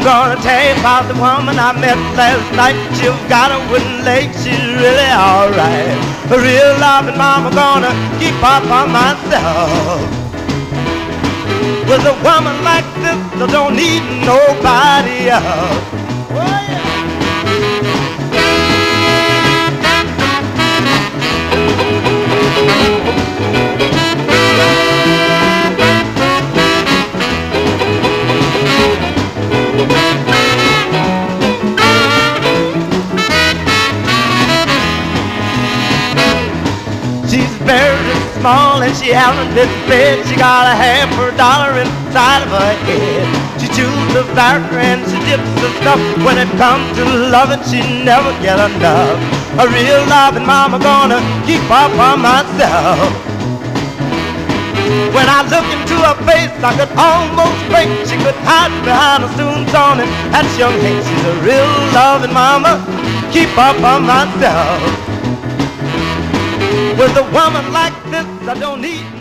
gonna tell you about the woman I met last night. She's got a wooden leg, she's really alright. A real loving mama gonna keep up on myself. With a woman like this, I don't need nobody else. Oh, yeah. She's very small and she hasn't been fed. She got a $50 inside of her head. She chews the viagra and she dips the stuff. When it comes to loving, she never get enough. A real loving mama gonna keep up on myself. When I look into her face, I could almost break. She could hide behind a student's on and that's young Hank. She's a real loving mama, keep up on myself. With a woman like this, I don't need